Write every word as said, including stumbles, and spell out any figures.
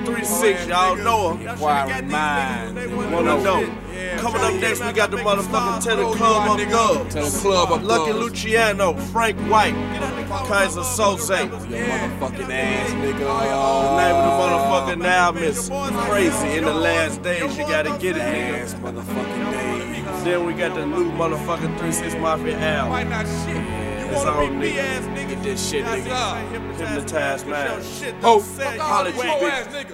three six, y'all know her. Wild mind. Wanna know. Coming up next, we got the motherfucking Tell the Club Up Dub. Tell the Club Up Lucky Dub. Luciano, Frank White, Kaiser Soze. Your motherfucking ass, nigga. The name of the motherfucking album is Crazy. In the Last Days, you gotta get it, Ass nigga. motherfucking days. Then we got the new motherfucking three six Mafia album. It's on, nigga. Get this shit, nigga. Hypnotized man. Oh, Holla at you, hoe bitch. ass nigga.